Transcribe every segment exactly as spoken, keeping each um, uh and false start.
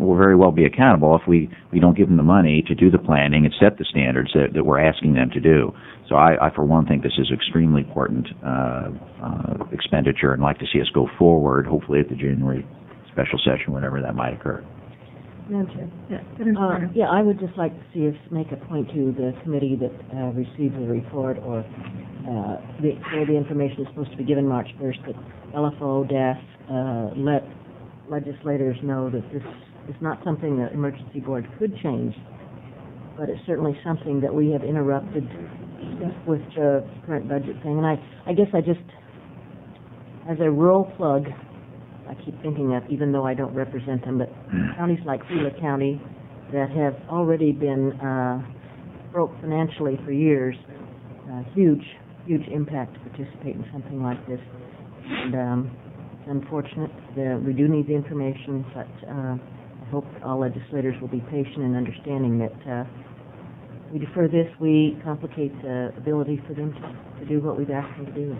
will very well be accountable if we, we don't give them the money to do the planning and set the standards that, that we're asking them to do. So I, I, for one, think this is extremely important uh, uh, expenditure and like to see us go forward, hopefully at the January special session, whenever that might occur. Madam Chair. Yeah. Uh, yeah, I would just like to see us make a point to the committee that uh, receives the report or uh, the, where the information is supposed to be given March first, that L F O, D A S, uh, let legislators know that this is not something the emergency board could change, but it's certainly something that we have interrupted with the current budget thing. And I, I guess I just, as a rural plug, I keep thinking of, even though I don't represent them, but counties like Gila County that have already been uh, broke financially for years, uh, huge, huge impact to participate in something like this. And um, it's unfortunate that we do need the information, but uh, I hope all legislators will be patient in understanding that uh, we defer this, we complicate the ability for them to, to do what we've asked them to do.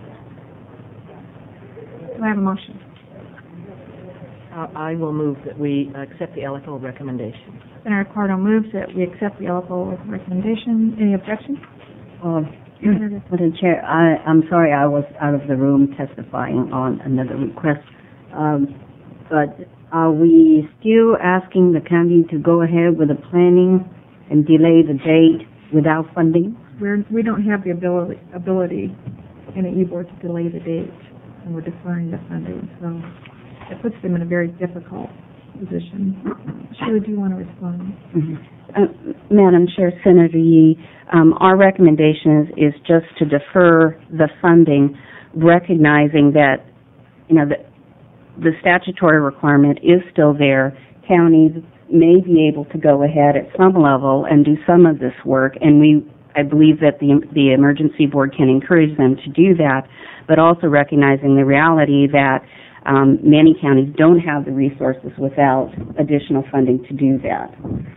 Do I have a motion? Uh, I will move that we accept the L F O recommendation. Senator Pardo moves that we accept the L F O recommendation. Any objections? Um, Madam Chair, I, I'm sorry I was out of the room testifying on another request, um, but are we still asking the county to go ahead with the planning and delay the date without funding? We're, we don't have the ability, ability in the E-board to delay the date, and we're deferring the funding, so it puts them in a very difficult position. Sheila, do you want to respond? Mm-hmm. uh, Madam Chair, Senator Yee, um, our recommendation is, is just to defer the funding, recognizing that, you know, the, the statutory requirement is still there. Counties may be able to go ahead at some level and do some of this work, and we, I believe that the, the emergency board can encourage them to do that, but also recognizing the reality that um, many counties don't have the resources without additional funding to do that.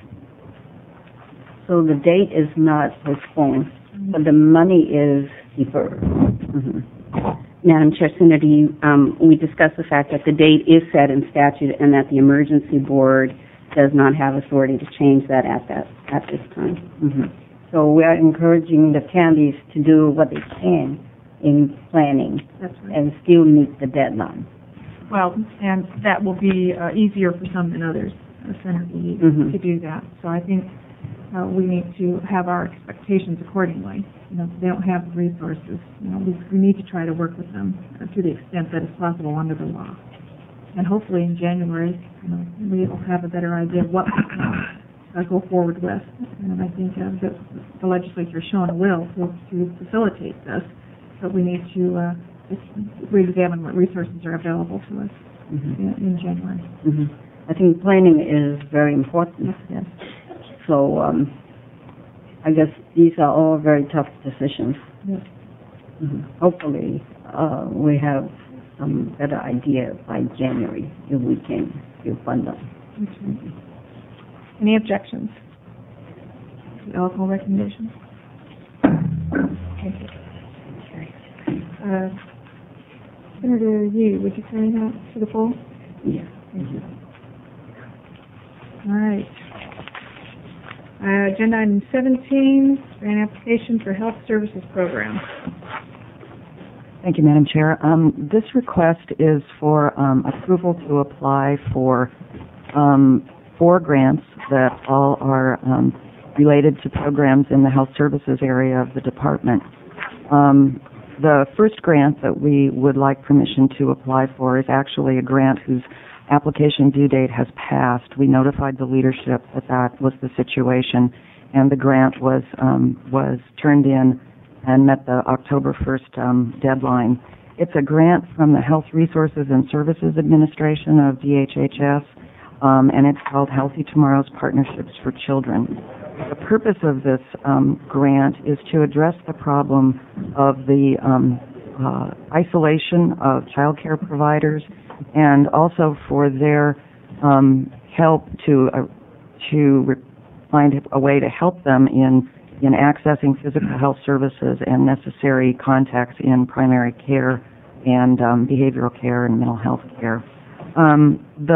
So the date is not postponed, mm-hmm. but the money is deferred. Mm-hmm. Madam Chair, Senator, you, um, we discussed the fact that the date is set in statute and that the emergency board does not have authority to change that at that at this time. Mm-hmm. So we are encouraging the counties to do what they can in planning. That's right. And still meet the deadline. Well, and that will be uh, easier for some than others, uh, Senator Yee, mm-hmm. to do that. So I think uh, we need to have our expectations accordingly. You know, they don't have the resources. You know, we, we need to try to work with them uh, to the extent that is possible under the law. And hopefully in January, you know, we will have a better idea of what we can uh, go forward with. And I think uh, the, the legislature has shown a will to, to facilitate this, but we need to uh, re-examine what resources are available to us mm-hmm. in, in January. Mm-hmm. I think planning is very important. Yes. So um, I guess these are all very tough decisions. Yes. Mm-hmm. Hopefully uh, we have some better idea by January if we can still fund them. Mm-hmm. Any objections to the L F O recommendation? Thank you. Uh, Senator Yee, would you carry that to the floor? Yeah. Thank you. All right. Uh, agenda item seventeen, grant application for health services program. Thank you, Madam Chair. Um, this request is for um, approval to apply for um, four grants that all are um, related to programs in the health services area of the department. Um, the first grant that we would like permission to apply for is actually a grant whose application due date has passed. We notified the leadership that that was the situation, and the grant was um, was turned in and met the October first um, deadline. It's a grant from the Health Resources and Services Administration of D H H S, um, and it's called Healthy Tomorrow's Partnerships for Children. The purpose of this um, grant is to address the problem of the um, uh, isolation of child care providers, and also for their um, help to uh, to re- find a way to help them in in accessing physical health services and necessary contacts in primary care and um, behavioral care and mental health care. Um, the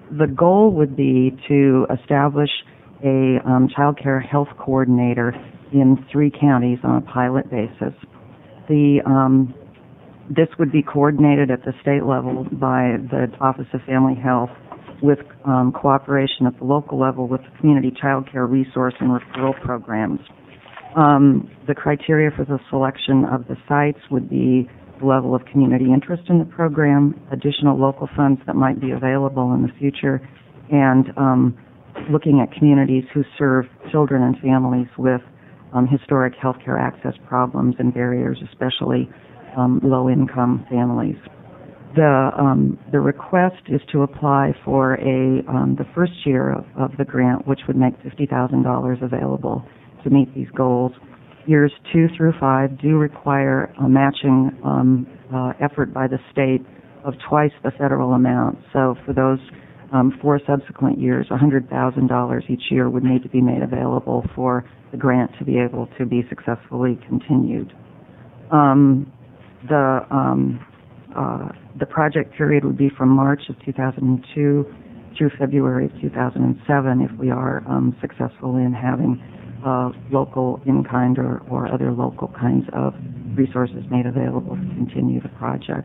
the goal would be to establish a um, child care health coordinator in three counties on a pilot basis. The um, this would be coordinated at the state level by the Office of Family Health, with um, cooperation at the local level with the community child care resource and referral programs. Um, the criteria for the selection of the sites would be the level of community interest in the program, additional local funds that might be available in the future, and um, looking at communities who serve children and families with um, historic healthcare access problems and barriers, especially um, low-income families. The um, the request is to apply for a um, the first year of, of the grant, which would make fifty thousand dollars available to meet these goals. Years two through five do require a matching um, uh, effort by the state of twice the federal amount. So for those um, four subsequent years, one hundred thousand dollars each year would need to be made available for the grant to be able to be successfully continued. Um, the um, uh, the project period would be from March of two thousand two through February of two thousand seven if we are um, successful in having uh, local in-kind or, or other local kinds of resources made available to continue the project.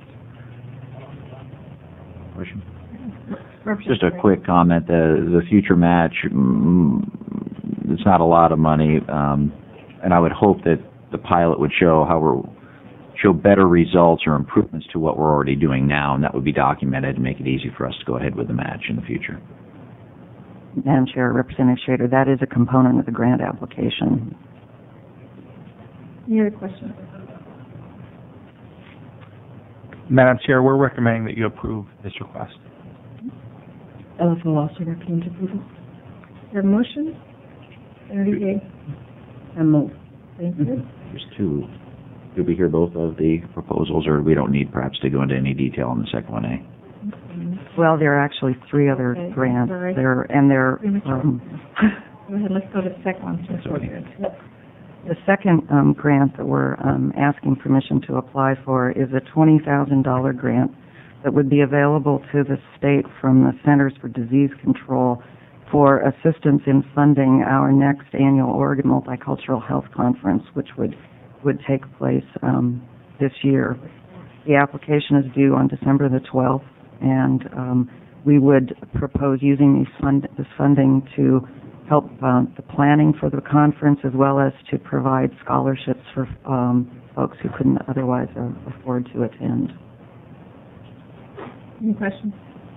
Question? Just a quick comment. The, the future match, mm, it's not a lot of money, um, and I would hope that the pilot would show how we're show better results or improvements to what we're already doing now, and that would be documented and make it easy for us to go ahead with the match in the future. Madam Chair, Representative Schrader, that is a component of the grant application. Any other questions? Madam Chair, we're recommending that you approve this request. Ella Full also recommends approval. Is there a motion? Senator Yee. I move. Thank you. There's two. Did we hear both of the proposals, or we don't need perhaps to go into any detail on the second one, eh? Well, there are actually three other Okay, grants. sorry. There and they're Premature. um, Go ahead, let's go to the second one. since we're good. the second um, grant that we're um, asking permission to apply for is a twenty thousand dollars grant that would be available to the state from the Centers for Disease Control for assistance in funding our next annual Oregon Multicultural Health Conference, which would would take place um, this year. The application is due on December the twelfth, and um, we would propose using these fund, this funding to help uh, the planning for the conference, as well as to provide scholarships for um, folks who couldn't otherwise uh, afford to attend. Any questions?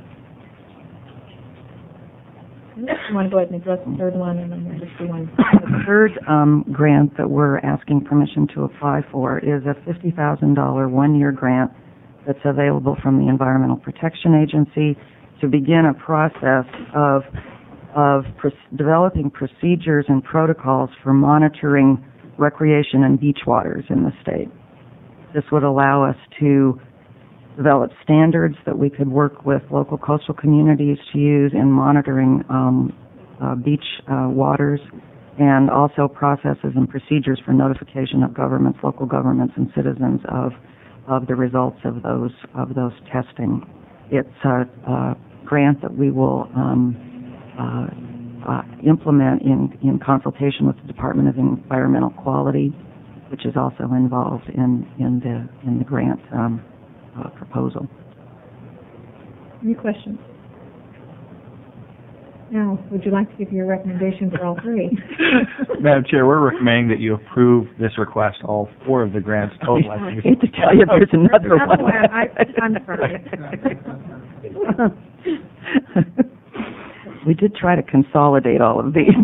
You want to go ahead and address the third one, and then we'll just do one. The third um, grant that we're asking permission to apply for is a fifty thousand dollars one-year grant that's available from the Environmental Protection Agency to begin a process of of pr- developing procedures and protocols for monitoring recreation and beach waters in the state. This would allow us to develop standards that we could work with local coastal communities to use in monitoring um, uh, beach uh, waters, and also processes and procedures for notification of governments, local governments, and citizens of of the results of those of those testing. It's a, a grant that we will um, uh, uh, implement in in consultation with the Department of Environmental Quality, which is also involved in in the in the grant um, uh, proposal. Any questions? Now, would you like to give your recommendation for all three? Madam Chair, we're recommending that you approve this request, all four of the grants total. I hate to tell you, there's another That's one. why I- I'm sorry. We did try to consolidate all of these.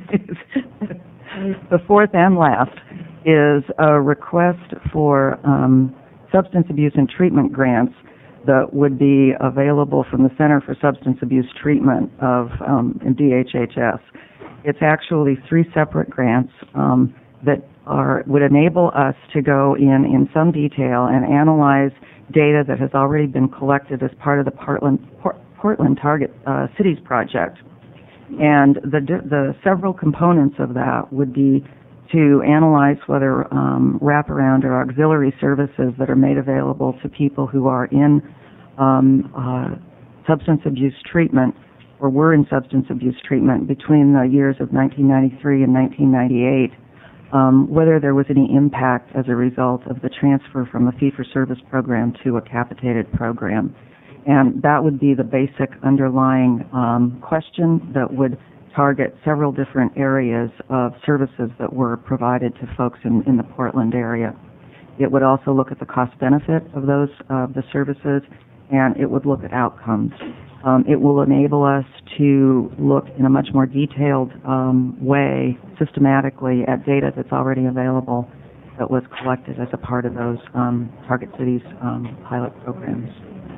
The fourth and last is a request for um, substance abuse and treatment grants that would be available from the Center for Substance Abuse Treatment of um, D H H S. It's actually three separate grants um, that are would enable us to go in in some detail and analyze data that has already been collected as part of the Portland, Port, Portland Target uh, Cities Project. And the, the several components of that would be to analyze whether um, wraparound or auxiliary services that are made available to people who are in um, uh, substance abuse treatment or were in substance abuse treatment between the years of nineteen ninety-three and nineteen ninety-eight, um, whether there was any impact as a result of the transfer from a fee-for-service program to a capitated program. And that would be the basic underlying um, question that would target several different areas of services that were provided to folks in, in the Portland area. It would also look at the cost-benefit of those uh, the services, and it would look at outcomes. Um, it will enable us to look in a much more detailed um, way, systematically, at data that's already available that was collected as a part of those um, Target Cities um, pilot programs.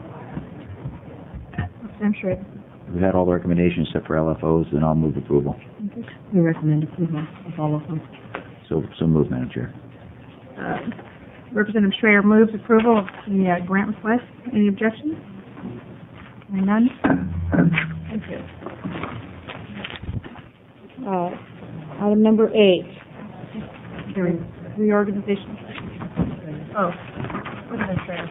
I'm sure. We've had all the recommendations except for L F Os, then I'll move approval. We recommend approval of all of them. So, so move, Madam Chair. Uh, Representative Schrader moves approval of the uh, grant request. Any objections? Hearing none? Thank you. Uh, item number eight. Re- Reorganization. Oh, Representative Schrader.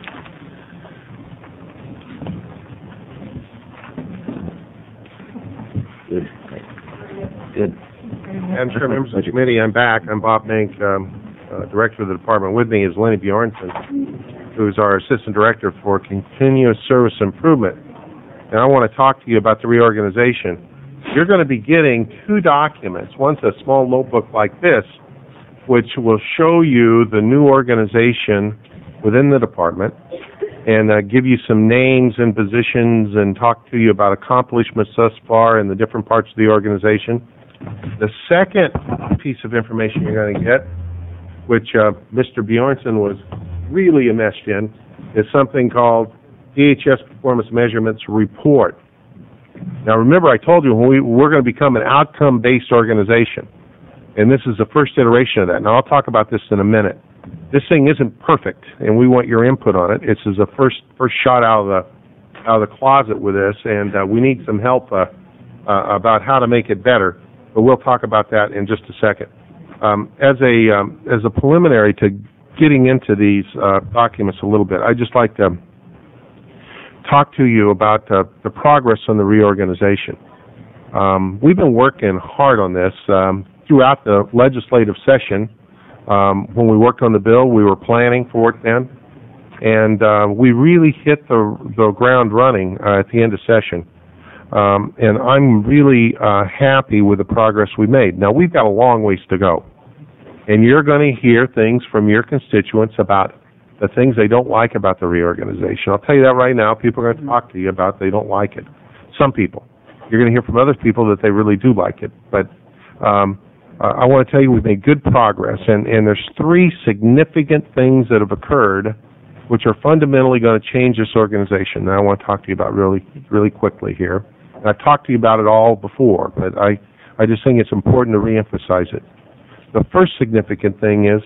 Good. Good. Madam Chair, members of the committee, I'm back. I'm Bob Mink, um, uh, Director of the department. With me is Lenny Bjornson, who's our Assistant Director for Continuous Service Improvement. And I want to talk to you about the reorganization. You're going to be getting two documents. One's a small notebook like this, which will show you the new organization within the department and uh, give you some names and positions and talk to you about accomplishments thus far in the different parts of the organization. The second piece of information you're going to get, which uh, Mister Bjornson was really enmeshed in, is something called D H S Performance Measurements Report. Now remember, I told you when we, we're going to become an outcome-based organization, and this is the first iteration of that. Now I'll talk about this in a minute. This thing isn't perfect, and we want your input on it. It's a first first shot out of the out of the closet with this, and uh, we need some help uh, uh, about how to make it better. But we'll talk about that in just a second. Um, as a um, as a preliminary to getting into these uh, documents a little bit, I'd just like to talk to you about uh, the progress on the reorganization. Um, we've been working hard on this um, throughout the legislative session. Um, when we worked on the bill, we were planning for it then, and uh, we really hit the, the ground running uh, at the end of session. Um, and I'm really uh, happy with the progress we made. Now, we've got a long ways to go, and you're going to hear things from your constituents about the things they don't like about the reorganization. I'll tell you that right now. People are going to talk to you about they don't like it. Some people. You're going to hear from other people that they really do like it. But um, I want to tell you we've made good progress, and, and there's three significant things that have occurred which are fundamentally going to change this organization. Now I want to talk to you about really, really quickly here. And I've talked to you about it all before, but I, I just think it's important to reemphasize it. The first significant thing is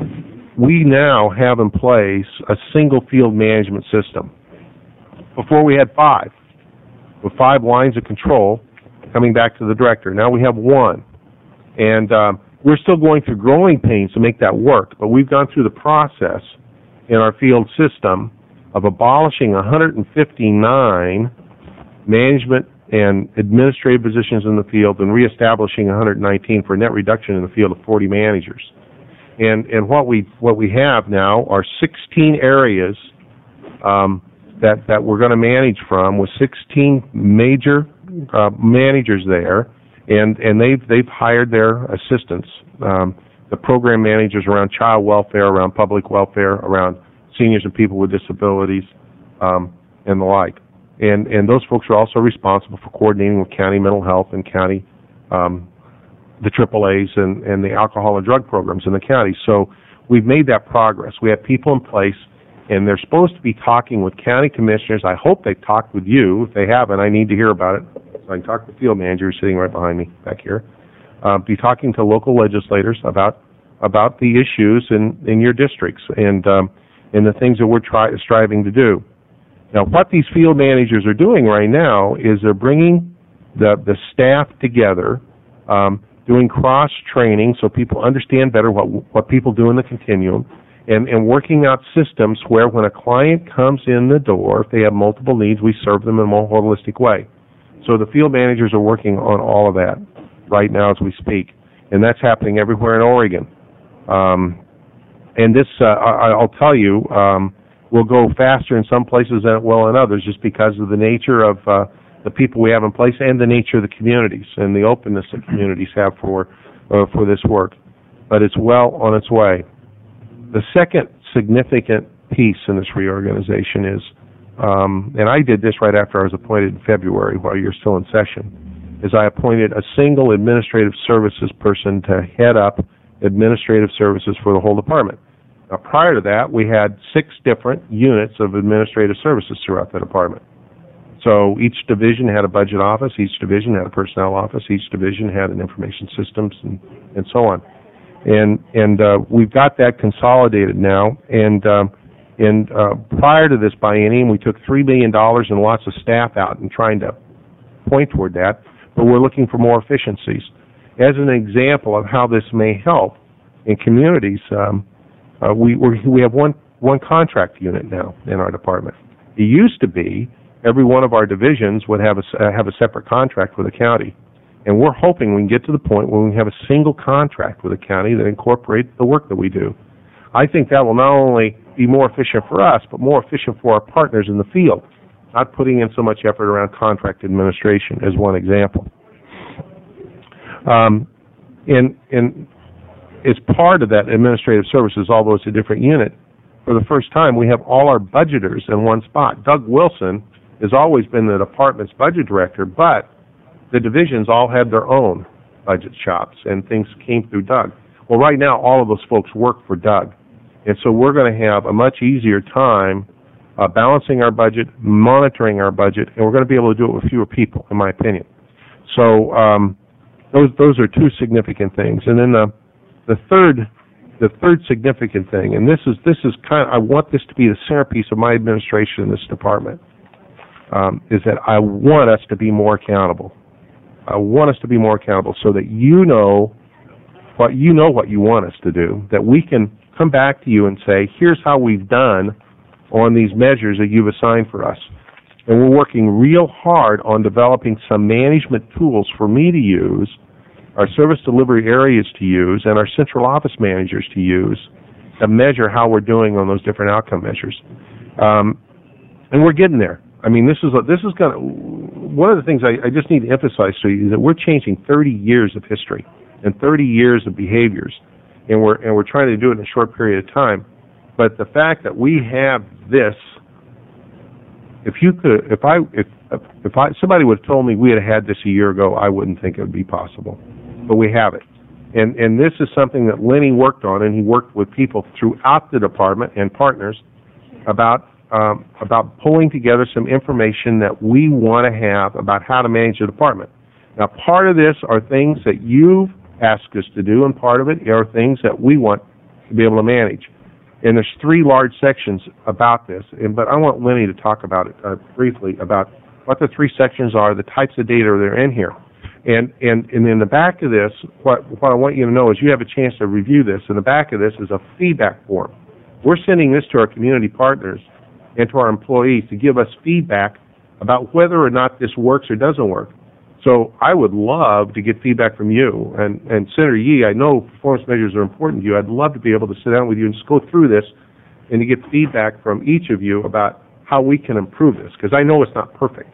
we now have in place a single field management system. Before we had five, with five lines of control coming back to the director. Now we have one. And um, we're still going through growing pains to make that work, but we've gone through the process in our field system of abolishing one hundred fifty-nine management and administrative positions in the field and reestablishing one hundred nineteen for a net reduction in the field of forty managers. And and what we what we have now are sixteen areas um, that that we're going to manage from, with sixteen major uh, managers there. And and they've they've hired their assistants, um, the program managers around child welfare, around public welfare, around seniors and people with disabilities, um, and the like. And and those folks are also responsible for coordinating with county mental health and county, um, the triple A's and, and the alcohol and drug programs in the county. So we've made that progress. We have people in place, and they're supposed to be talking with county commissioners. I hope they've talked with you. If they haven't, I need to hear about it. I can talk to the field manager who's sitting right behind me back here. Uh, be talking to local legislators about about the issues in, in your districts and um, and the things that we're try, striving to do. Now, what these field managers are doing right now is they're bringing the the staff together, um, doing cross training so people understand better what what people do in the continuum, and and working out systems where when a client comes in the door, if they have multiple needs, we serve them in a more holistic way. So the field managers are working on all of that right now as we speak, and that's happening everywhere in Oregon. Um, and this, uh, I, I'll tell you, um, will go faster in some places than it will in others, just because of the nature of uh, the people we have in place and the nature of the communities and the openness that communities have for uh, for this work. But it's well on its way. The second significant piece in this reorganization is, um, and I did this right after I was appointed in February while you're still in session, is I appointed a single administrative services person to head up administrative services for the whole department. Now, prior to that, we had six different units of administrative services throughout the department. So each division had a budget office, each division had a personnel office, each division had an information systems, and, and so on. And and uh, we've got that consolidated now. And um, and uh, prior to this biennium, we took three million dollars and lots of staff out and trying to point toward that. But we're looking for more efficiencies. As an example of how this may help in communities, um, uh, we we're, we have one one contract unit now in our department. It used to be every one of our divisions would have a uh, have a separate contract with the county. And we're hoping we can get to the point where we have a single contract with a county that incorporates the work that we do. I think that will not only be more efficient for us, but more efficient for our partners in the field, not putting in so much effort around contract administration as one example. Um, and, and as part of that administrative services, although it's a different unit, for the first time we have all our budgeters in one spot. Doug Wilson has always been the department's budget director, but the divisions all had their own budget shops, and things came through Doug. Well, right now, all of those folks work for Doug. And so we're going to have a much easier time uh, balancing our budget, monitoring our budget, and we're going to be able to do it with fewer people, in my opinion. So um, those those are two significant things. And then the the third the third significant thing, and this is this is kind of, I want this to be the centerpiece of my administration in this department, um, is that I want us to be more accountable. I want us to be more accountable so that you know what you know what you want us to do, that we can come back to you and say, here's how we've done on these measures that you've assigned for us. And we're working real hard on developing some management tools for me to use, our service delivery areas to use, and our central office managers to use to measure how we're doing on those different outcome measures. Um, and we're getting there. I mean, this is a, this is going to, one of the things I, I just need to emphasize to you is that we're changing thirty years of history and thirty years of behaviors, and we're and we're trying to do it in a short period of time. But the fact that we have this, if you could, if I if if I somebody would have told me we had had this a year ago, I wouldn't think it would be possible. But we have it, and and this is something that Lenny worked on, and he worked with people throughout the department and partners about. Um, about pulling together some information that we want to have about how to manage the department. Now, part of this are things that you've asked us to do, and part of it are things that we want to be able to manage. And there's three large sections about this, and, but I want Lenny to talk about it uh, briefly, about what the three sections are, the types of data that are in here. And, and, and in the back of this, what, what I want you to know is you have a chance to review this. In the back of this is a feedback form. We're sending this to our community partners and to our employees to give us feedback about whether or not this works or doesn't work. So I would love to get feedback from you. And, and Senator Yee, I know performance measures are important to you. I'd love to be able to sit down with you and just go through this and to get feedback from each of you about how we can improve this, because I know it's not perfect.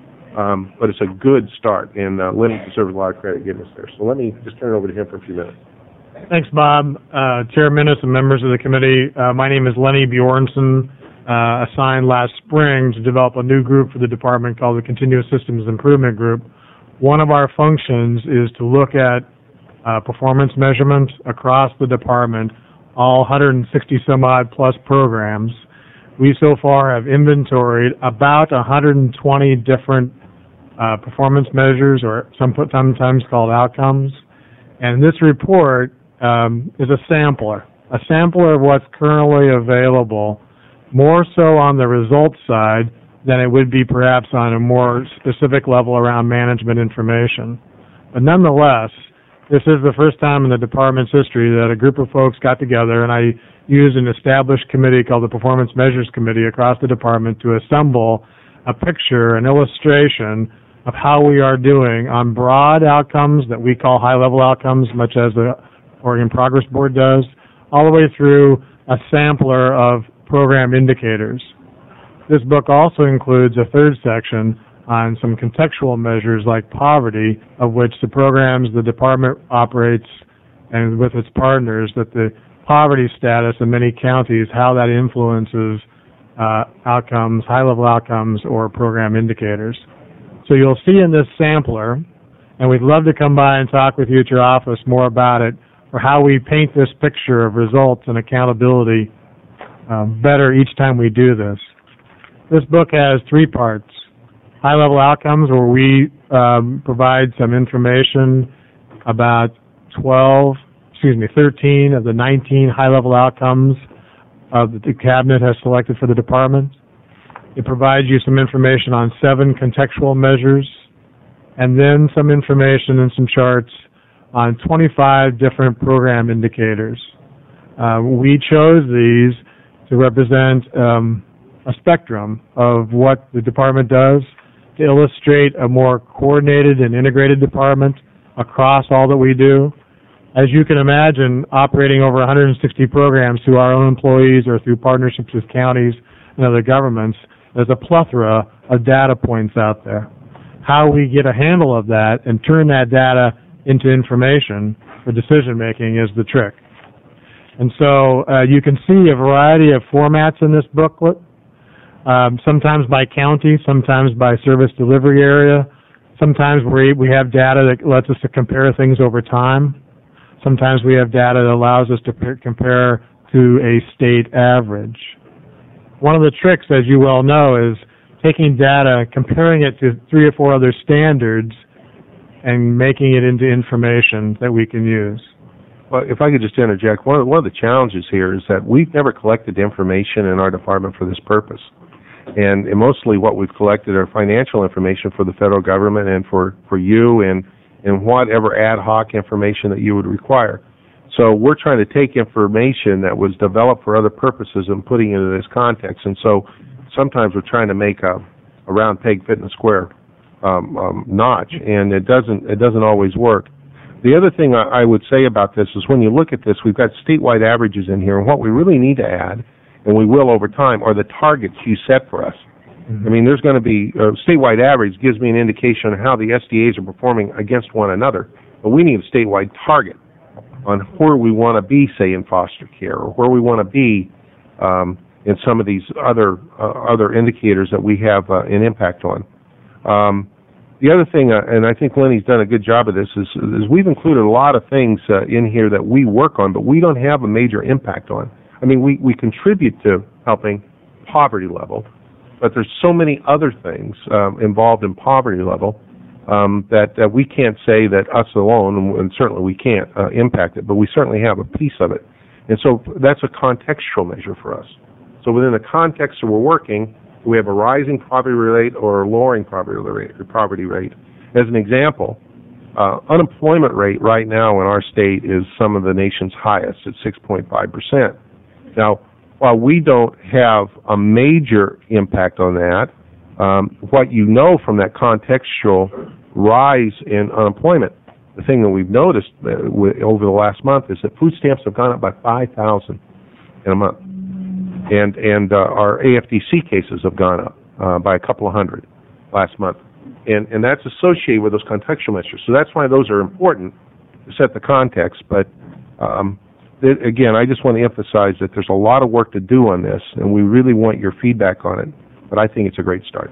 Um, but it's a good start, and uh, Lenny deserves a lot of credit getting us there. So let me just turn it over to him for a few minutes. Thanks, Bob. Uh, Chair Minnis and members of the committee, uh, my name is Lenny Bjornson. Uh, assigned last spring to develop a new group for the department called the Continuous Systems Improvement Group. One of our functions is to look at uh, performance measurement across the department, all one hundred sixty some odd plus programs. We so far have inventoried about one hundred twenty different uh, performance measures, or sometimes called outcomes. And this report um, is a sampler, a sampler of what's currently available, more so on the results side than it would be perhaps on a more specific level around management information. But nonetheless, this is the first time in the department's history that a group of folks got together, and I used an established committee called the Performance Measures Committee across the department to assemble a picture, an illustration of how we are doing on broad outcomes that we call high-level outcomes, much as the Oregon Progress Board does, all the way through a sampler of program indicators. This book also includes a third section on some contextual measures like poverty, of which the programs the department operates and with its partners, that the poverty status in many counties, how that influences uh, outcomes, high-level outcomes, or program indicators. So you'll see in this sampler, and we'd love to come by and talk with you at your office more about it, or how we paint this picture of results and accountability um, better each time we do this. This book has three parts. High-level outcomes, where we um, provide some information about twelve, excuse me, thirteen of the nineteen high-level outcomes uh, that the Cabinet has selected for the department. It provides you some information on seven contextual measures, and then some information and some charts on twenty-five different program indicators. Uh, we chose these to represent um, a spectrum of what the department does, to illustrate a more coordinated and integrated department across all that we do. As you can imagine, operating over one hundred sixty programs through our own employees or through partnerships with counties and other governments, there's a plethora of data points out there. How we get a handle of that and turn that data into information for decision making is the trick. And so uh, you can see a variety of formats in this booklet, um, sometimes by county, sometimes by service delivery area. Sometimes we, we have data that lets us to compare things over time. Sometimes we have data that allows us to p- compare to a state average. One of the tricks, as you well know, is taking data, comparing it to three or four other standards, and making it into information that we can use. Well, if I could just interject, one of, one of the challenges here is that we've never collected information in our department for this purpose. And, and mostly what we've collected are financial information for the federal government and for, for you and, and whatever ad hoc information that you would require. So we're trying to take information that was developed for other purposes and putting it into this context. And so sometimes we're trying to make a, a round peg fit in a square um, um, notch, and it doesn't it doesn't always work. The other thing I, I would say about this is when you look at this, we've got statewide averages in here, and what we really need to add, and we will over time, are the targets you set for us. Mm-hmm. I mean, there's going to be a statewide average gives me an indication of how the S D As are performing against one another, but we need a statewide target on where we want to be, say, in foster care, or where we want to be um, in some of these other uh, other indicators that we have uh, an impact on. Um, the other thing, uh, and I think Lenny's done a good job of this, is, is we've included a lot of things uh, in here that we work on, but we don't have a major impact on. I mean, we, we contribute to helping poverty level, but there's so many other things um, involved in poverty level um, that, that we can't say that us alone, and, and certainly we can't uh, impact it, but we certainly have a piece of it. And so that's a contextual measure for us. So within the context that we're working, we have a rising poverty rate or a lowering poverty rate. Poverty rate. As an example, uh, unemployment rate right now in our state is some of the nation's highest at six point five percent. Now, while we don't have a major impact on that, um, what you know from that contextual rise in unemployment, the thing that we've noticed uh, w- over the last month is that food stamps have gone up by five thousand in a month. And and uh, our A F D C cases have gone up uh, by a couple of hundred last month. And and that's associated with those contextual measures. So that's why those are important to set the context. But um, th- again, I just want to emphasize that there's a lot of work to do on this, and we really want your feedback on it. But I think it's a great start.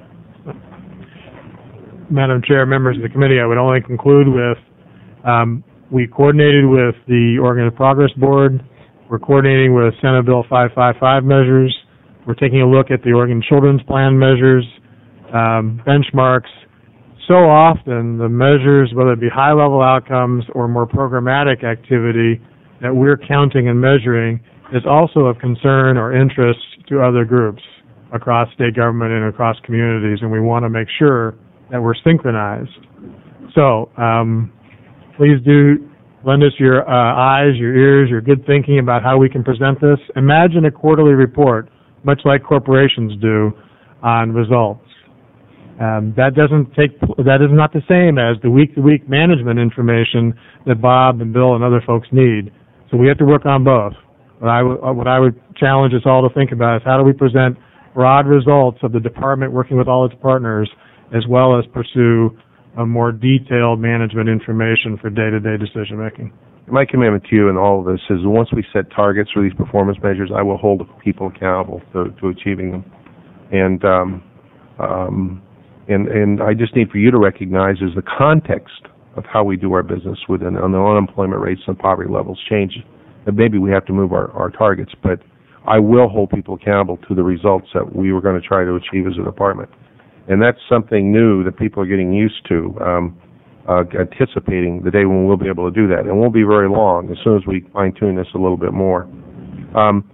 Madam Chair, members of the committee, I would only conclude with um, we coordinated with the Oregon Progress Board. We're coordinating with Senate Bill five fifty-five measures. We're taking a look at the Oregon Children's Plan measures, um, benchmarks. So often the measures, whether it be high-level outcomes or more programmatic activity that we're counting and measuring, is also of concern or interest to other groups across state government and across communities, and we want to make sure that we're synchronized. So um, please do lend us your uh, eyes, your ears, your good thinking about how we can present this. Imagine a quarterly report, much like corporations do, on results. Um, that doesn't take, that is not the same as the week-to-week management information that Bob and Bill and other folks need. So we have to work on both. What I, w- what I would challenge us all to think about is how do we present broad results of the department working with all its partners, as well as pursue a more detailed management information for day-to-day decision-making. My commitment to you in all of this is once we set targets for these performance measures, I will hold people accountable to, to achieving them. And, um, um, and, and I just need for you to recognize is the context of how we do our business within on the unemployment rates and poverty levels change. And maybe we have to move our, our targets, but I will hold people accountable to the results that we were going to try to achieve as a department. And that's something new that people are getting used to, um, uh, anticipating the day when we'll be able to do that. It won't be very long as soon as we fine-tune this a little bit more. Um,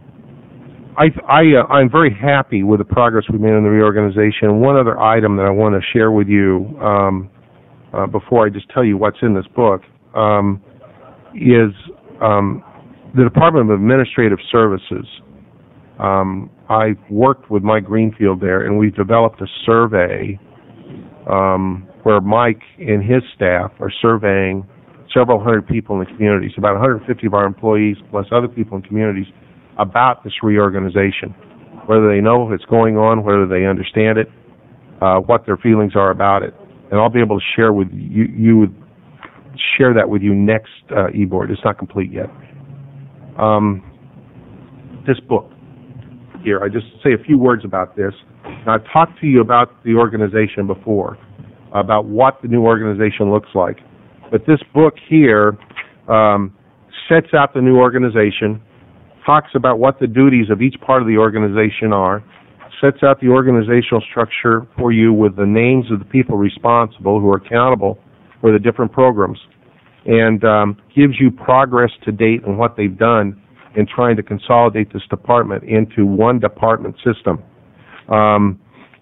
I, I, uh, I'm very happy with the progress we've made in the reorganization. One other item that I want to share with you um, uh, before I just tell you what's in this book um, is um, the Department of Administrative Services. Um, I've worked with Mike Greenfield there, and we've developed a survey um, where Mike and his staff are surveying several hundred people in the communities, about one hundred fifty of our employees plus other people in communities, about this reorganization, whether they know it's going on, whether they understand it, uh, what their feelings are about it. And I'll be able to share with you, you share that with you next uh, e-board. It's not complete yet. Um, this book here, I just say a few words about this. Now, I've talked to you about the organization before, about what the new organization looks like. But this book here um, sets out the new organization, talks about what the duties of each part of the organization are, sets out the organizational structure for you with the names of the people responsible who are accountable for the different programs, and um, gives you progress to date and what they've done in trying to consolidate this department into one department system. Um,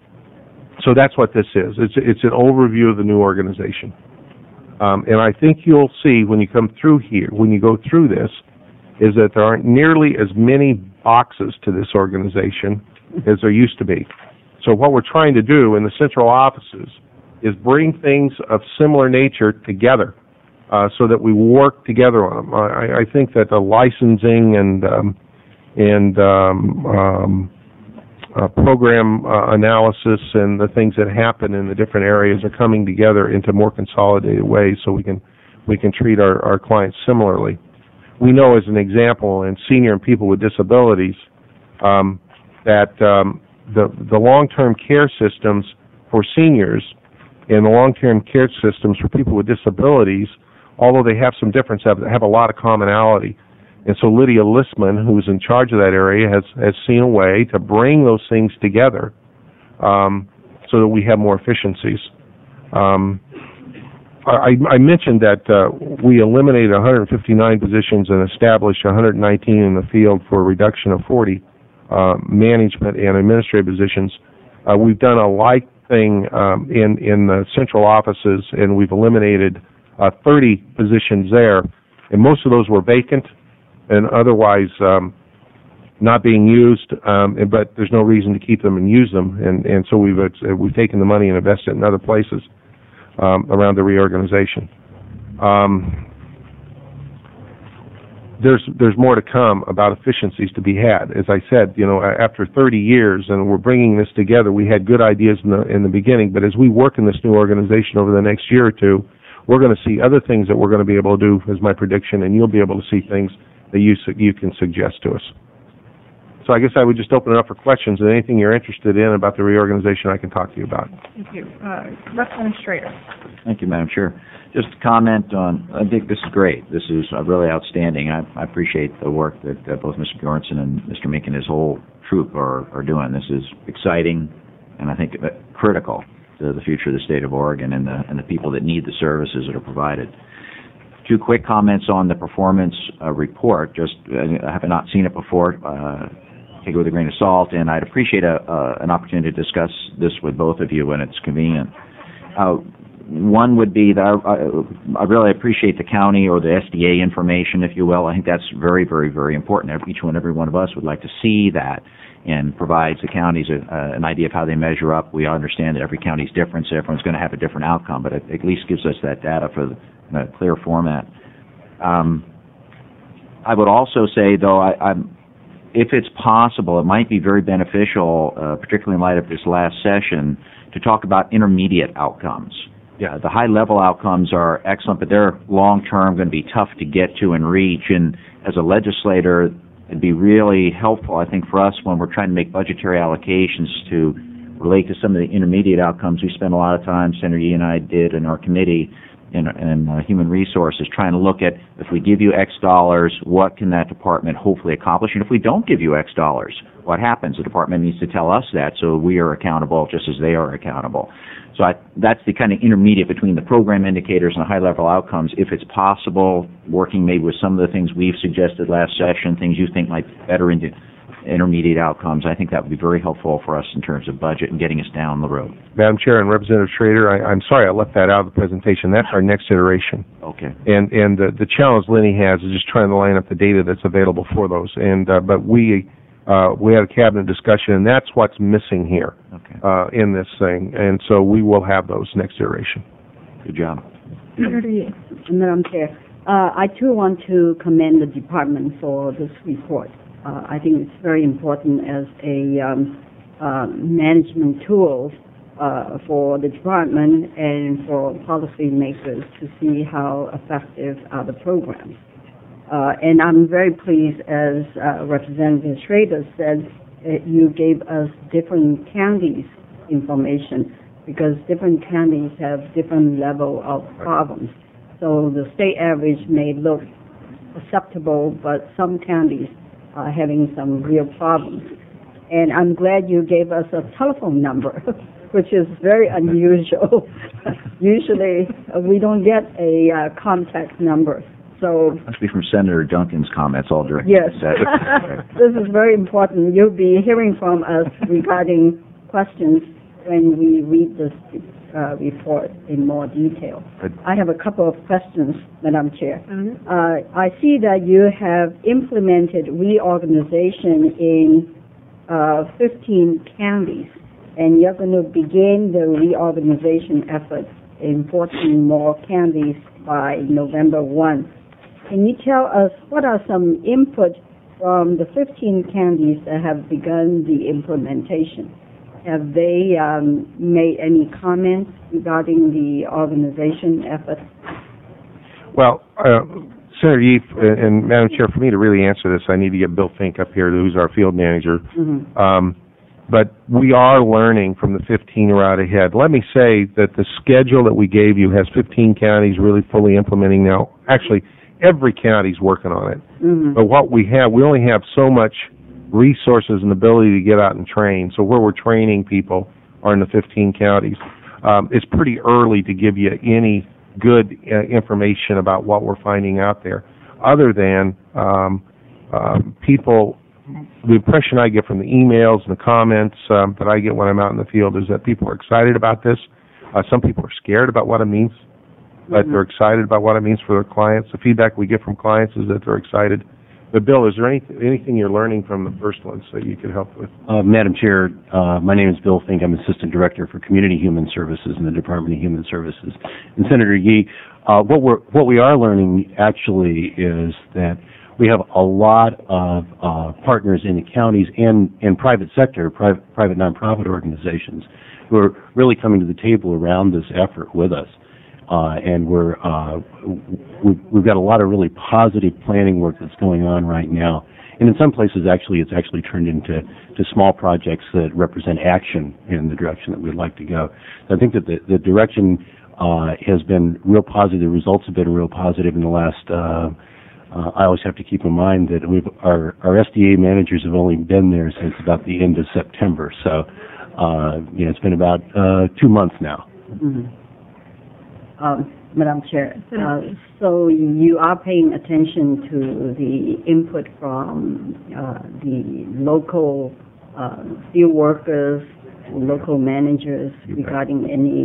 so that's what this is. It's, it's an overview of the new organization. Um, and I think you'll see when you come through here, when you go through this, is that there aren't nearly as many boxes to this organization as there used to be. So what we're trying to do in the central offices is bring things of similar nature together uh, so that we work together on them. I, I think that the licensing and um, and um, um, uh, program uh, analysis and the things that happen in the different areas are coming together into more consolidated ways so we can we can treat our, our clients similarly. We know, as an example, in senior and people with disabilities, um, that um, the, the long-term care systems for seniors and the long-term care systems for people with disabilities, although they have some difference, have, have a lot of commonality. And so Lydia Listman, who's in charge of that area, has, has seen a way to bring those things together um, so that we have more efficiencies. Um, I, I mentioned that uh, we eliminated one hundred fifty-nine positions and established one hundred nineteen in the field for a reduction of forty uh, management and administrative positions. Uh, we've done a like thing um, in, in the central offices, and we've eliminated uh, thirty positions there. And most of those were vacant and otherwise um, not being used, um, but there's no reason to keep them and use them. And, and so we've, uh, we've taken the money and invested it in other places. Um, around the reorganization. Um, there's there's more to come about efficiencies to be had. As I said, you know, after thirty years, and we're bringing this together, we had good ideas in the in the beginning, but as we work in this new organization over the next year or two, we're going to see other things that we're going to be able to do, is my prediction, and you'll be able to see things that you you can suggest to us. So I guess I would just open it up for questions, and anything you're interested in about the reorganization I can talk to you about. Thank you. Uh, Representative Schrader. Thank you, Madam Chair. Just to comment on, I think this is great. This is uh, really outstanding. I, I appreciate the work that uh, both Mister Bjornson and Mister Meek and his whole troop are, are doing. This is exciting and I think uh, critical to the future of the state of Oregon and the, and the people that need the services that are provided. Two quick comments on the performance uh, report. Just uh, I have not seen it before. Uh, take it with a grain of salt, and I'd appreciate a, uh, an opportunity to discuss this with both of you when it's convenient. Uh, one would be that I, I really appreciate the county or the S D A information, if you will. I think that's very, very, very important. Each one, every one of us would like to see that, and provides the counties a, uh, an idea of how they measure up. We understand that every county is different, so everyone's going to have a different outcome, but it at least gives us that data for the, in a clear format. Um, I would also say, though, I, I'm, if it's possible, it might be very beneficial, uh, particularly in light of this last session, to talk about intermediate outcomes. Yeah, the high-level outcomes are excellent, but they're long-term going to be tough to get to and reach. And as a legislator, it'd be really helpful, I think, for us when we're trying to make budgetary allocations to relate to some of the intermediate outcomes. We spent a lot of time, Senator Yee and I did in our committee in, in uh, Human Resources, trying to look at, if we give you X dollars, what can that department hopefully accomplish? And if we don't give you X dollars, what happens? The department needs to tell us that, so we are accountable just as they are accountable. So I, that's the kind of intermediate between the program indicators and the high-level outcomes. If it's possible, working maybe with some of the things we've suggested last session, things you think might be better into intermediate outcomes, I think that would be very helpful for us in terms of budget and getting us down the road. Madam Chair and Representative Schrader, I, I'm sorry I left that out of the presentation. That's our next iteration. Okay. And and the, the challenge Lenny has is just trying to line up the data that's available for those. And uh, but we uh, we had a cabinet discussion, and that's what's missing here okay. uh, in this thing. And so we will have those next iteration. Good job. Madam Chair, uh, I too want to commend the department for this report. Uh, I think it's very important as a um, uh, management tool uh, for the department and for policymakers to see how effective are the programs. Uh, and I'm very pleased, as uh, Representative Schrader said, uh, you gave us different counties information because different counties have different level of problems. So the state average may look acceptable, but some counties are having some real problems. And I'm glad you gave us a telephone number, which is very unusual. Usually uh, we don't get a uh, contact number. So must be from Senator Duncan's comments all during. Yes. This is very important. You'll be hearing from us regarding questions when we read this uh, report in more detail. Good. I have a couple of questions, Madam Chair. Mm-hmm. Uh, I see that you have implemented reorganization in uh, fifteen counties, and you're going to begin the reorganization effort in fourteen more counties by November first. Can you tell us what are some input from the fifteen counties that have begun the implementation? Have they um, made any comments regarding the organization effort? Well, uh, Senator Yee and, and Madam Chair, for me to really answer this, I need to get Bill Fink up here, who's our field manager. Mm-hmm. Um, but we are learning from the fifteen who are out ahead. Let me say that the schedule that we gave you has fifteen counties really fully implementing now. Actually, every county's working on it. Mm-hmm. But what we have, we only have so much resources and ability to get out and train. So where we're training people are in the fifteen counties. Um, it's pretty early to give you any good uh, information about what we're finding out there, other than um, um, people, the impression I get from the emails and the comments um, that I get when I'm out in the field is that people are excited about this. Uh, some people are scared about what it means, but Mm-hmm. they're excited about what it means for their clients. The feedback we get from clients is that they're excited. But Bill, is there any, anything you're learning from the first ones that you could help with? Uh, Madam Chair, uh, my name is Bill Fink. I'm Assistant Director for Community Human Services in the Department of Human Services. And Senator Yee, uh, what we're what we are learning actually is that we have a lot of uh, partners in the counties and and private sector, private private nonprofit organizations, who are really coming to the table around this effort with us. Uh, and we're, uh, we've, we've got a lot of really positive planning work that's going on right now. And in some places, actually, it's actually turned into to small projects that represent action in the direction that we'd like to go. So I think that the, the direction uh, has been real positive. The results have been real positive in the last, uh, uh, I always have to keep in mind that we've, our, our S D A managers have only been there since about the end of September. So, uh, you know, it's been about uh, two months now. Mm-hmm. Um, Madam Chair, uh, so you are paying attention to the input from uh, the local uh, field workers, local managers regarding any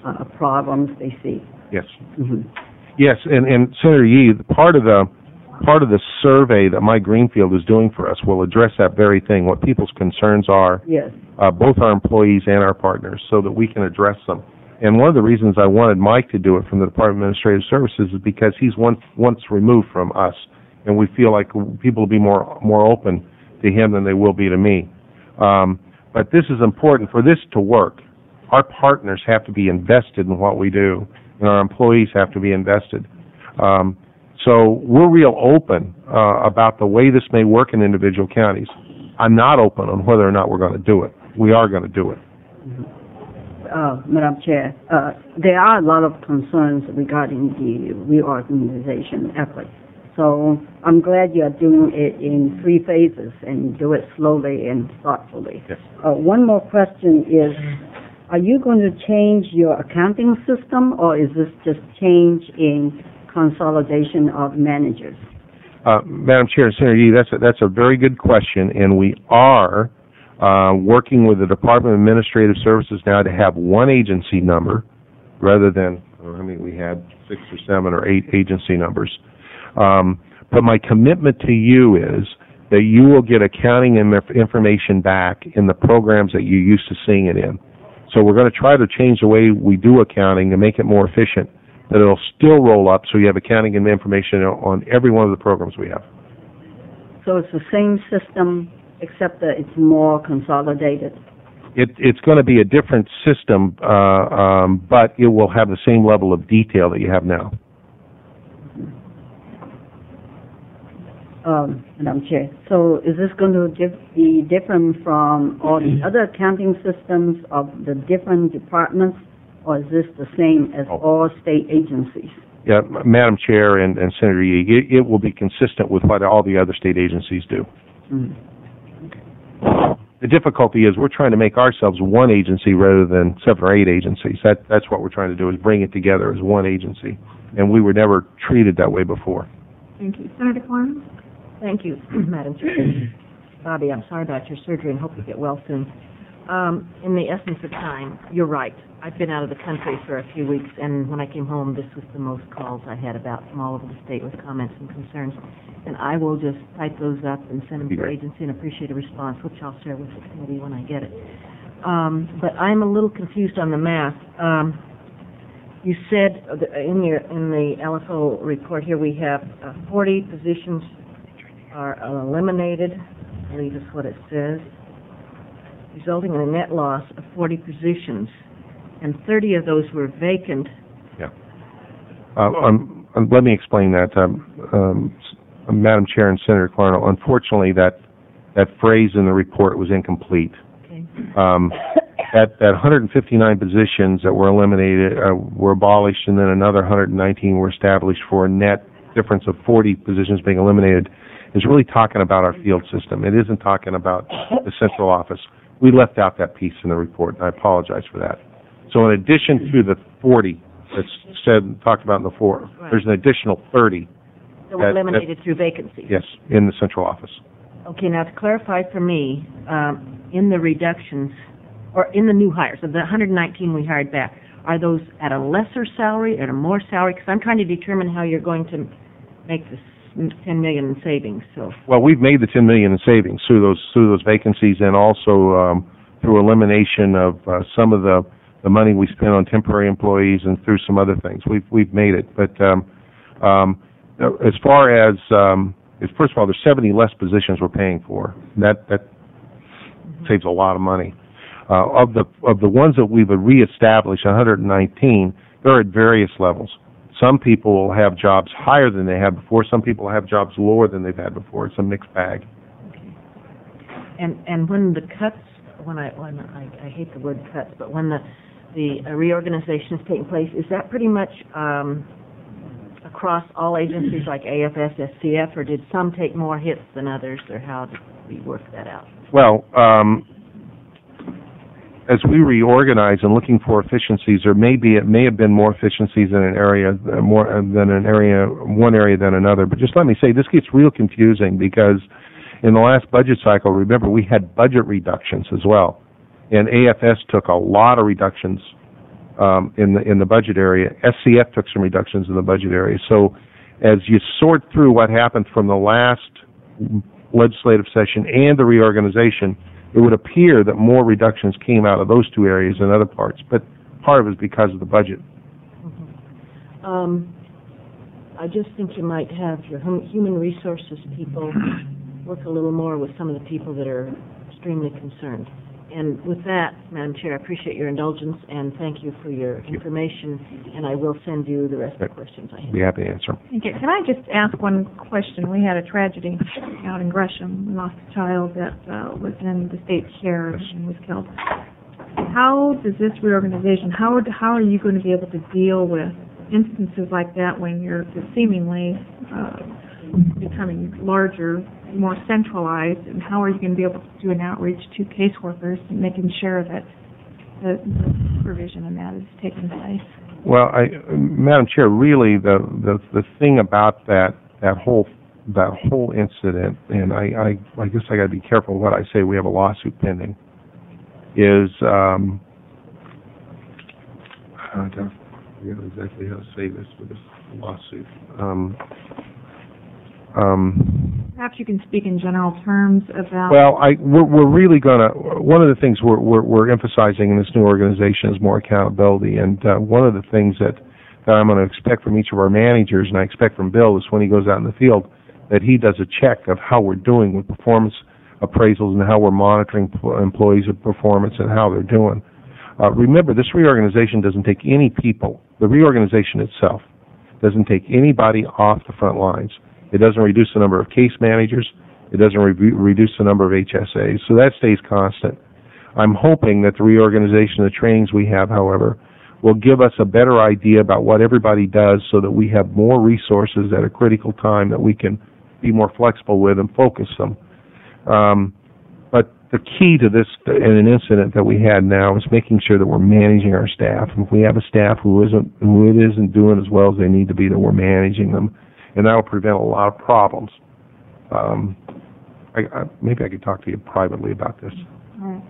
uh, problems they see. Yes. Mhm. Yes, and, and Senator Yee, part of the part of the survey that Mike Greenfield is doing for us will address that very thing, what people's concerns are, Yes. uh, both our employees and our partners, so that we can address them. And one of the reasons I wanted Mike to do it from the Department of Administrative Services is because he's once once removed from us, and we feel like people will be more more open to him than they will be to me. Um, but this is important. For this to work, our partners have to be invested in what we do, and our employees have to be invested. Um, so we're real open uh, about the way this may work in individual counties. I'm not open on whether or not we're going to do it. We are going to do it. Uh, Madam Chair, uh, there are a lot of concerns regarding the reorganization effort. So I'm glad you are doing it in three phases and do it slowly and thoughtfully. Yes. Uh, one more question is, are you going to change your accounting system, or is this just change in consolidation of managers? Uh, Madam Chair and Senator Yee, that's a, that's a very good question, and we are uh, working with the Department of Administrative Services now to have one agency number rather than, I mean, we had six or seven or eight agency numbers. Um, but my commitment to you is that you will get accounting information back in the programs that you're used to seeing it in. So we're going to try to change the way we do accounting and make it more efficient, but it'll still roll up so you have accounting and information on every one of the programs we have. So it's the same system, except that it's more consolidated? It, it's going to be a different system, uh, um, but it will have the same level of detail that you have now. Um, Madam Chair, so is this going to diff- be different from all the other accounting systems of the different departments, or is this the same as Oh. all state agencies? Yeah, M- Madam Chair and, and Senator Yee, it, it will be consistent with what all the other state agencies do. Mm. The difficulty is we're trying to make ourselves one agency rather than seven or eight agencies. That, that's what we're trying to do, is bring it together as one agency. And we were never treated that way before. Thank you. Senator Klein? Thank you, Madam Chair. Bobby, I'm sorry about your surgery and hope you get well soon. Um, in the essence of time, you're right. I've been out of the country for a few weeks, and when I came home, this was the most calls I had about from all over the state with comments and concerns. And I will just type those up and send them to the agency and appreciate a response, which I'll share with the committee when I get it. Um, but I'm a little confused on the math. Um, you said in your in the L F O report here we have uh, forty positions are eliminated, I believe is what it says, resulting in a net loss of forty positions, and thirty of those were vacant. Yeah. Uh, um, um, let me explain that, um, um, Madam Chair and Senator Clarnell. Unfortunately, that that phrase in the report was incomplete. Okay. Um, that that one hundred fifty-nine positions that were eliminated uh, were abolished, and then another one hundred nineteen were established for a net difference of forty positions being eliminated. Is really talking about our field system. It isn't talking about the central office. We left out that piece in the report, and I apologize for that. So in addition to the forty that's said talked about in the four, Right. there's an additional thirty. That were That- eliminated through vacancy. Yes, in the central office. Okay, now to clarify for me, um, in the reductions, or in the new hires, of the one hundred nineteen we hired back, are those at a lesser salary, at a more salary? Because I'm trying to determine how you're going to make this ten million in savings. So, Well, we've made the ten million in savings through those through those vacancies, and also um, through elimination of uh, some of the, the money we spent on temporary employees, and through some other things. We've we've made it. But um, um, as far as um, is first of all, there's seventy less positions we're paying for. That that mm-hmm. saves a lot of money. Uh, of the of the ones that we've reestablished, one hundred nineteen, they're at various levels. Some people will have jobs higher than they had before. Some people have jobs lower than they've had before. It's a mixed bag. okay. And and when the cuts, when I when I, I hate the word cuts, but when the the reorganization is taking place, is that pretty much um, across all agencies like A F S, S C F, or did some take more hits than others, or how did we work that out? Well, um, as we reorganize and looking for efficiencies, there may be it may have been more efficiencies in an area uh, more uh, than an area one area than another. But just let me say, this gets real confusing because in the last budget cycle, remember we had budget reductions as well, and A F S took a lot of reductions um, in the in the budget area. S C F took some reductions in the budget area. So as you sort through what happened from the last legislative session and the reorganization, it would appear that more reductions came out of those two areas than other parts. But part of it is because of the budget. Mm-hmm. um, I just think you might have your hum- human resources people work a little more with some of the people that are extremely concerned. And with that, Madam Chair, I appreciate your indulgence and thank you for your information, and I will send you the rest of the questions I have. Be happy to answer. Okay, can I just ask one question? We had a tragedy out in Gresham. We lost a child that uh, was in the state care and was killed. How does this reorganization, how, how are you going to be able to deal with instances like that when you're seemingly uh, becoming larger, more centralized, and how are you going to be able to do an outreach to caseworkers and making sure that the, the supervision in that is taking place? Well, I, Madam Chair, really the, the the thing about that that whole that whole incident, and I I, I guess I got to be careful what I say. We have a lawsuit pending. Is um, I don't forget exactly how to say this with this lawsuit. Um, um, Perhaps you can speak in general terms about... Well, I, we're, we're really going to... One of the things we're, we're, we're emphasizing in this new organization is more accountability. And uh, one of the things that, that I'm going to expect from each of our managers, and I expect from Bill, is when he goes out in the field, that he does a check of how we're doing with performance appraisals and how we're monitoring employees' performance and how they're doing. Uh, remember, this reorganization doesn't take any people. The reorganization itself doesn't take anybody off the front lines. It doesn't reduce the number of case managers. It doesn't re- reduce the number of H S As. So that stays constant. I'm hoping that the reorganization, the trainings we have, however, will give us a better idea about what everybody does so that we have more resources at a critical time that we can be more flexible with and focus them. Um, but the key to this, in an incident that we had now, is making sure that we're managing our staff. And if we have a staff who isn't who it isn't doing as well as they need to be, that we're managing them. And that will prevent a lot of problems. Um, I, I, maybe I could talk to you privately about this. All right.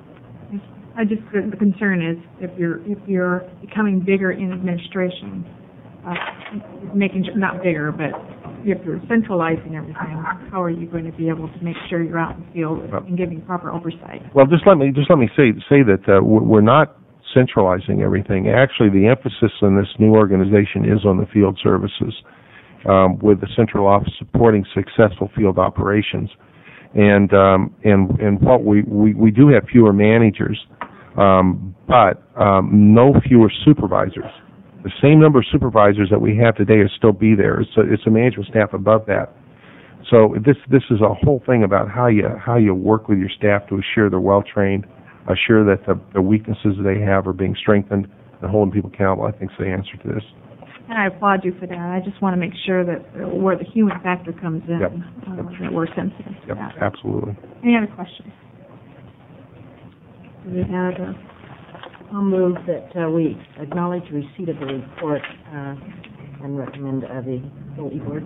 I just, the, the concern is if you're if you're becoming bigger in administration, uh, making sure, not bigger, but if you're centralizing everything, how are you going to be able to make sure you're out in the field and giving proper oversight? Well, just let me just let me say say that uh, we're not centralizing everything. Actually, the emphasis in this new organization is on the field services. Um, with the central office supporting successful field operations, and um, and and what we, we, we do have fewer managers, um, but um, no fewer supervisors. The same number of supervisors that we have today will still be there. It's a, it's a management staff above that. So this this is a whole thing about how you how you work with your staff to assure they're well trained, assure that the, the weaknesses that they have are being strengthened, and holding people accountable. I think is the answer to this. And I applaud you for that. I just want to make sure that uh, where the human factor comes in, Yep. uh, Yep. that we're sensitive to Yep, that. absolutely. Any other questions? We have a, I'll move that uh, we acknowledge receipt of the report uh, and recommend uh, the Goldie Board.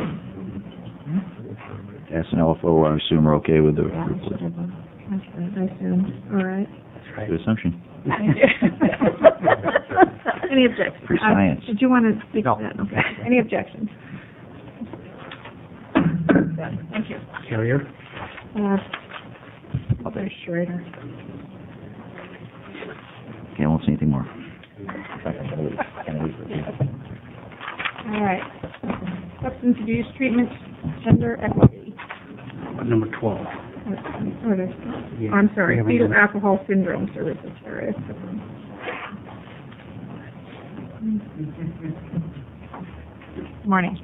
S and L F O, I assume are okay with the Yeah, I report. should have, uh, I should- I assume. All right. Good assumption. Thank you. Any objections? Free Uh, science. Did you want to speak No. to that? Okay. Any objections? Done. Thank you. Carrier? Uh, Other Schrader. Okay, I won't say anything more. In fact, I'm gonna leave. I'm gonna leave. All right. Substance abuse treatment, gender equity. Number twelve. Or there's- oh, I'm sorry, fetal alcohol syndrome services area. Morning.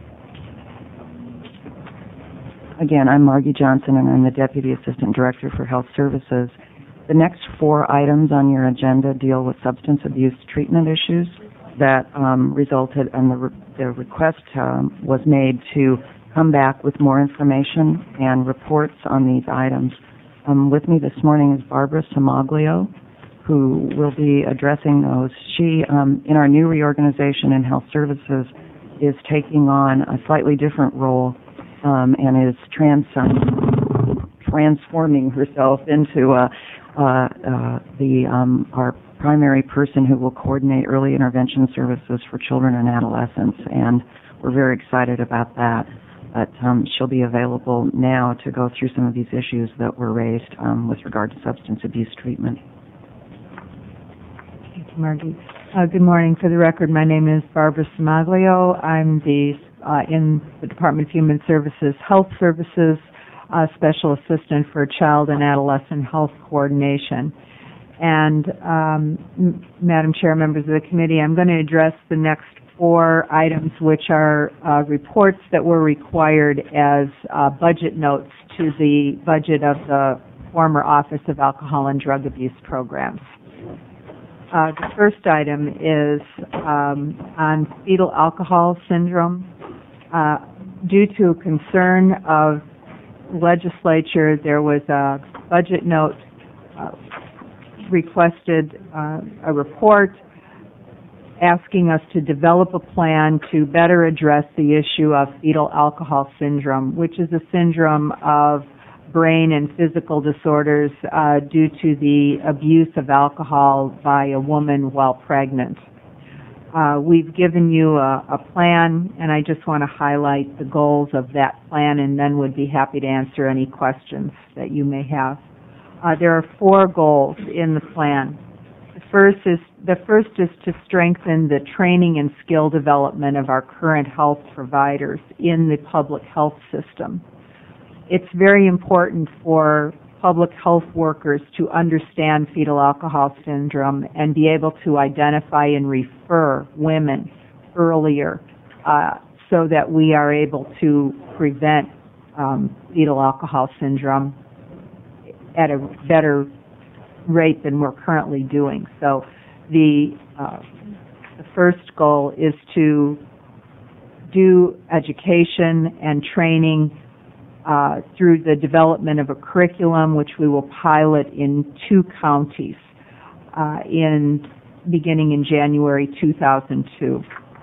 Again, I'm Margie Johnson, and I'm the Deputy Assistant Director for Health Services. The next four items on your agenda deal with substance abuse treatment issues that um, resulted, and the, re- the request um, was made to come back with more information and reports on these items. Um, with me this morning is Barbara Samaglio, who will be addressing those. She, um, in our new reorganization in Health Services, is taking on a slightly different role um, and is trans um, transforming herself into uh, uh, uh, the um, our primary person who will coordinate early intervention services for children and adolescents, and we're very excited about that. But um, she'll be available now to go through some of these issues that were raised um, with regard to substance abuse treatment. Thank you, Margie. Uh, good morning. For the record, my name is Barbara Samaglio. I'm the uh, in the Department of Human Services Health Services uh, Special Assistant for Child and Adolescent Health Coordination. And um, M- Madam Chair, members of the committee, I'm going to address the next four items, which are uh, reports that were required as uh, budget notes to the budget of the former Office of Alcohol and Drug Abuse Programs. Uh, the first item is um, on fetal alcohol syndrome. Uh, due to concern of legislature, there was a budget note uh, requested, uh, a report asking us to develop a plan to better address the issue of fetal alcohol syndrome, which is a syndrome of brain and physical disorders uh, due to the abuse of alcohol by a woman while pregnant. Uh, we've given you a, a plan, and I just want to highlight the goals of that plan, and then would be happy to answer any questions that you may have. Uh, there are four goals in the plan. The first is the first is to strengthen the training and skill development of our current health providers in the public health system. It's very important for public health workers to understand fetal alcohol syndrome and be able to identify and refer women earlier uh, so that we are able to prevent um, fetal alcohol syndrome at a better rate than we're currently doing. So the, uh, the first goal is to do education and training uh, through the development of a curriculum, which we will pilot in two counties uh, in beginning in January two thousand two.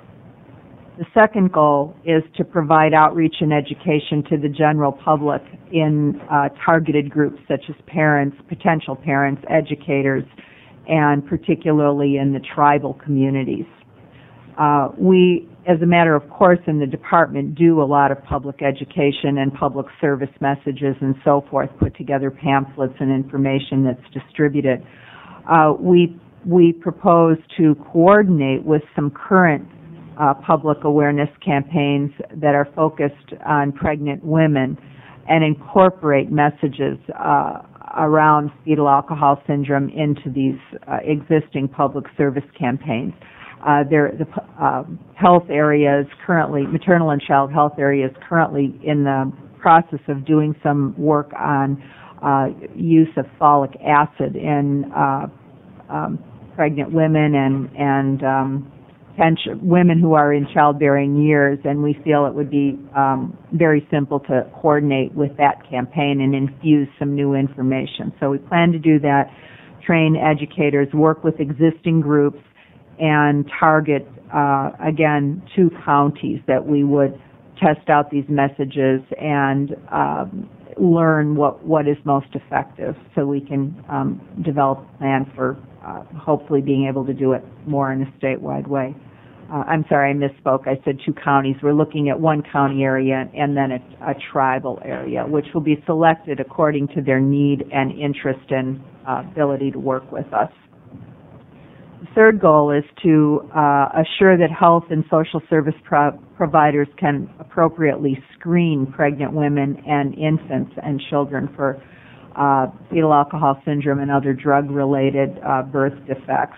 The second goal is to provide outreach and education to the general public in uh, targeted groups such as parents, potential parents, educators, and particularly in the tribal communities. Uh, we, as a matter of course, in the department do a lot of public education and public service messages and so forth, put together pamphlets and information that's distributed. Uh, we, we propose to coordinate with some current Uh, public awareness campaigns that are focused on pregnant women and incorporate messages uh, around fetal alcohol syndrome into these uh, existing public service campaigns. Uh, there, the uh, health areas currently, maternal and child health areas currently in the process of doing some work on uh, use of folic acid in uh, um, pregnant women and, and um, women who are in childbearing years, and we feel it would be um, very simple to coordinate with that campaign and infuse some new information. So we plan to do that, train educators, work with existing groups, and target, uh, again, two counties that we would test out these messages and um, learn what, what is most effective so we can um, develop a plan for Uh, hopefully being able to do it more in a statewide way. Uh, I'm sorry, I misspoke. I said two counties. We're looking at one county area and then a, a tribal area, which will be selected according to their need and interest and uh, ability to work with us. The third goal is to uh, assure that health and social service pro- providers can appropriately screen pregnant women and infants and children for Uh, fetal alcohol syndrome and other drug-related uh, birth defects.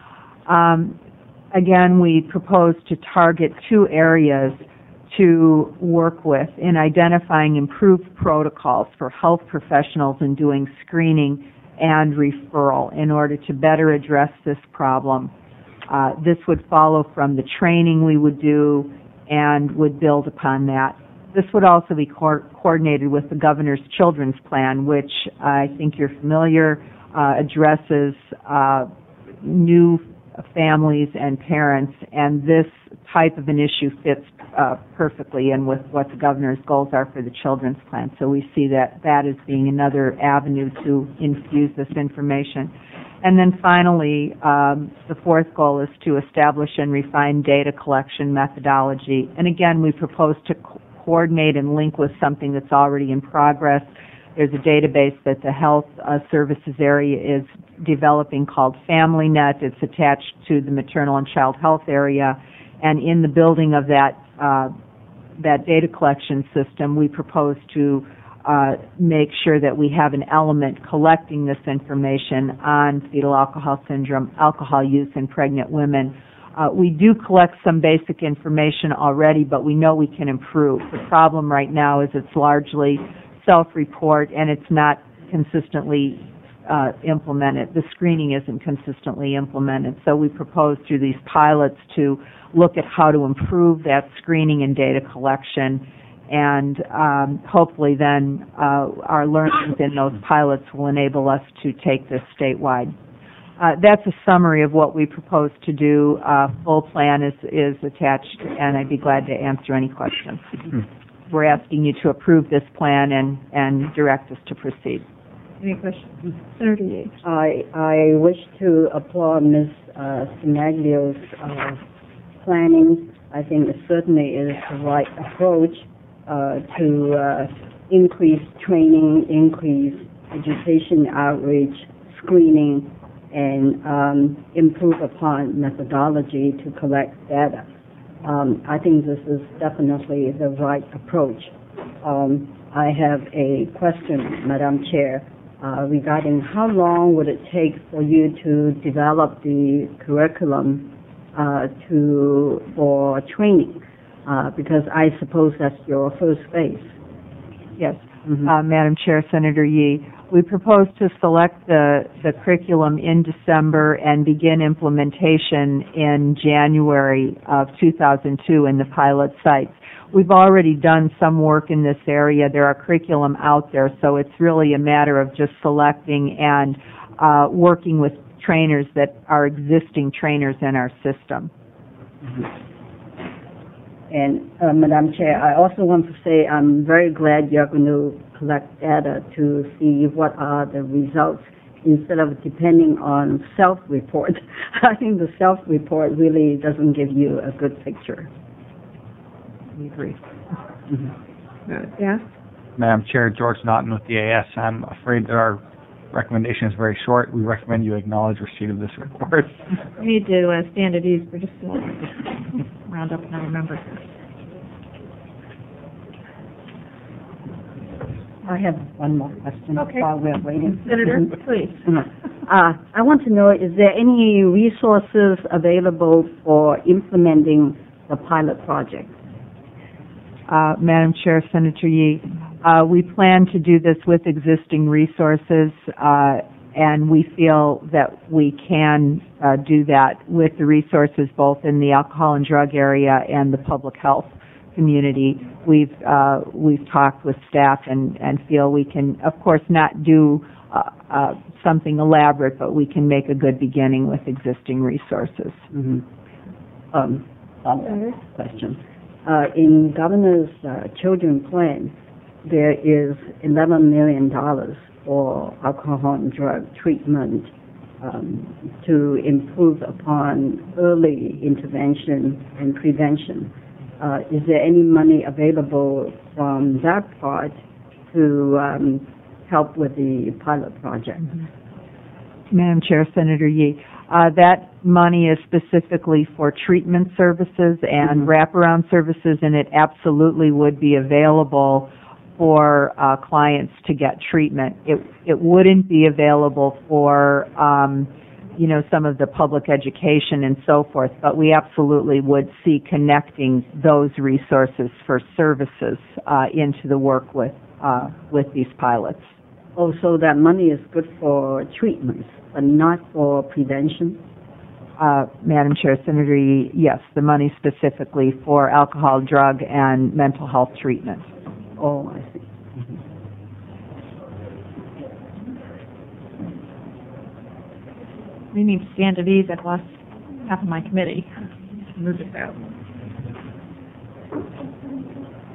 Um, again, we propose to target two areas to work with in identifying improved protocols for health professionals in doing screening and referral in order to better address this problem. Uh, this would follow from the training we would do and would build upon that. This would also be co- coordinated with the Governor's Children's Plan, which I think you're familiar, uh, addresses uh, new families and parents, and this type of an issue fits uh, perfectly in with what the Governor's goals are for the Children's Plan. So we see that that as being another avenue to infuse this information. And then finally, um, the fourth goal is to establish and refine data collection methodology. And again, we propose to co- coordinate and link with something that's already in progress. There's a database that the health uh, services area is developing called FamilyNet. It's attached to the maternal and child health area. And in the building of that uh, that data collection system, we propose to uh, make sure that we have an element collecting this information on fetal alcohol syndrome, alcohol use in pregnant women. Uh, we do collect some basic information already, but we know we can improve. The problem right now is it's largely self-report, and it's not consistently uh, implemented. The screening isn't consistently implemented. So we propose through these pilots to look at how to improve that screening and data collection, and um, hopefully then uh, our learnings in those pilots will enable us to take this statewide. Uh, that's a summary of what we propose to do. Uh, full plan is, is attached, and I'd be glad to answer any questions. We're asking you to approve this plan and, and direct us to proceed. Any questions? Senator Yates. I, I wish to applaud Miz Uh, Smaglio's uh, planning. I think it certainly is the right approach uh, to uh, increase training, increase education outreach, screening, and um, improve upon methodology to collect data. Um, I think this is definitely the right approach. Um, I have a question, Madam Chair, uh, regarding how long would it take for you to develop the curriculum uh, to for training? Uh, because I suppose that's your first phase. Yes, mm-hmm. uh, Madam Chair, Senator Yee. We propose to select the, the curriculum in December and begin implementation in January of two thousand two in the pilot sites. We've already done some work in this area. There are curriculum out there, so it's really a matter of just selecting and uh, working with trainers that are existing trainers in our system. Mm-hmm. And, uh, Madam Chair, I also want to say I'm very glad you're going to collect data to see what are the results instead of depending on self-report. I think the self-report really doesn't give you a good picture. We agree. Mm-hmm. Uh, yeah? Madam Chair, George Naughton with the A S. I'm afraid that our recommendation is very short. We recommend you acknowledge receipt of this report. We need to uh, stand at ease for just a moment. Round up and I remember. I have one more question okay. while we're waiting. Senator, please. Uh, I want to know, is there any resources available for implementing the pilot project? Uh, Madam Chair, Senator Yee, uh, we plan to do this with existing resources, uh, and we feel that we can uh, do that with the resources both in the alcohol and drug area and the public health community. We've uh, we've talked with staff and, and feel we can, of course, not do uh, uh, something elaborate, but we can make a good beginning with existing resources. Mm-hmm. Um, other question. Uh, in Governor's uh, Children Plan, there is eleven million dollars for alcohol and drug treatment um, to improve upon early intervention and prevention. Uh, is there any money available from that part to um, help with the pilot project? Mm-hmm. Madam Chair, Senator Yee, uh, that money is specifically for treatment services and mm-hmm. wraparound services, and it absolutely would be available for uh, clients to get treatment. It it wouldn't be available for um, you know, some of the public education and so forth, but we absolutely would see connecting those resources for services uh, into the work with uh, with these pilots. Oh, so that money is good for treatments, but not for prevention? Uh, Madam Chair, Senator Yee, yes, the money specifically for alcohol, drug, and mental health treatment. Oh, I see. Mm-hmm. We need to stand at ease. I've lost half of my committee. Move it out.